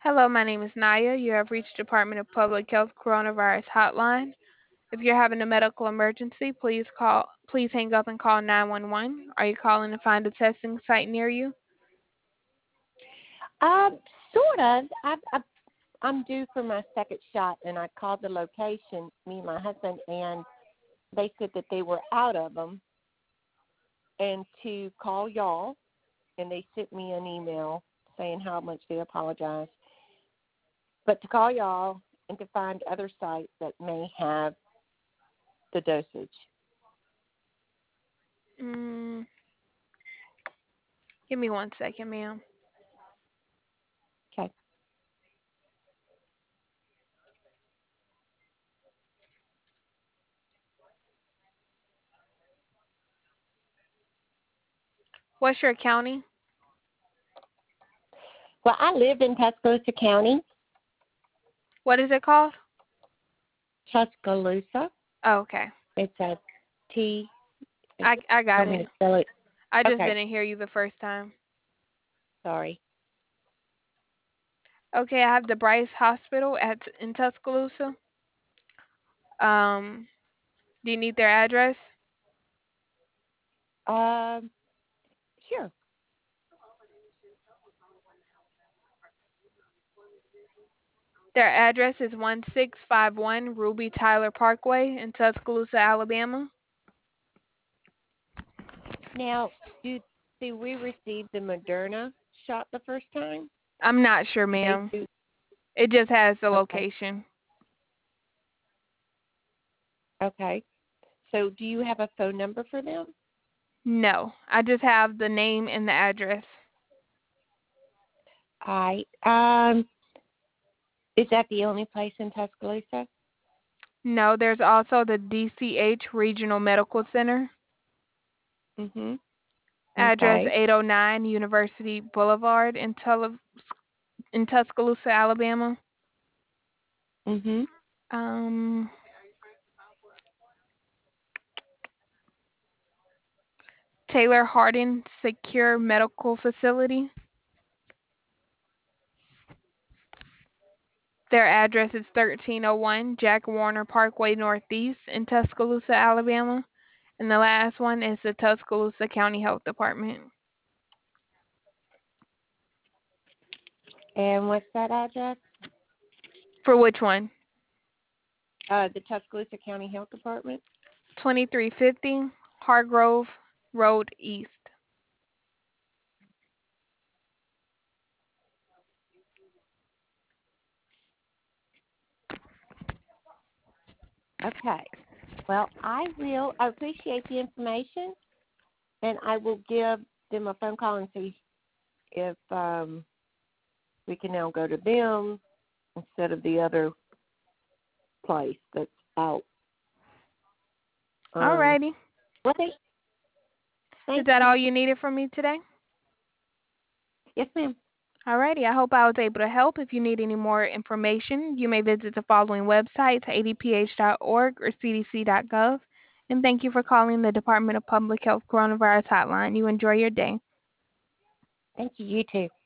Hello, my name is Naya. You have reached Department of Public Health Coronavirus Hotline. If you're having a medical emergency, please hang up and call 911. Are you calling to find a testing site near you? Sort of. I'm due for my second shot, and I called the location, me and my husband, and they said that they were out of them, and to call y'all, and they sent me an email saying how much they apologize, but to call y'all and to find other sites that may have the dosage. Mm, Give me 1 second, ma'am. Okay. What's your county? Well, I live in Tuscaloosa County. What is it called? Tuscaloosa. Oh, okay. It's a T. I got Want me it. to spell it? I just Okay. didn't hear you the first time. Sorry. Okay, I have the Bryce Hospital in Tuscaloosa. Um, do you need their address? Um. Sure. Their address is 1651 Ruby Tyler Parkway in Tuscaloosa, Alabama. Now, do we receive the Moderna shot the first time? I'm not sure, Do they ma'am. do? It just has the Okay. location. Okay. So, do you have a phone number for them? No, I just have the name and the address. I Is that the only place in Tuscaloosa? No, there's also the DCH Regional Medical Center. Mhm. Address Okay. 809 University Boulevard in Tuscaloosa, Alabama. Mhm. Um, Taylor Hardin Secure Medical Facility. Their address is 1301 Jack Warner Parkway Northeast in Tuscaloosa, Alabama. And the last one is the Tuscaloosa County Health Department. And what's that address? For which one? The Tuscaloosa County Health Department. 2350 Hargrove Road East. Okay. Well, I will. I appreciate the information, and I will give them a phone call and see if we can now go to them instead of the other place that's out. Um, Alrighty. what they? Is Thank that you. all you needed from me today? Yes, ma'am. Alrighty. I hope I was able to help. If you need any more information, you may visit the following websites: adph.org or cdc.gov. And thank you for calling the Department of Public Health Coronavirus Hotline. You enjoy your day. Thank you. You too.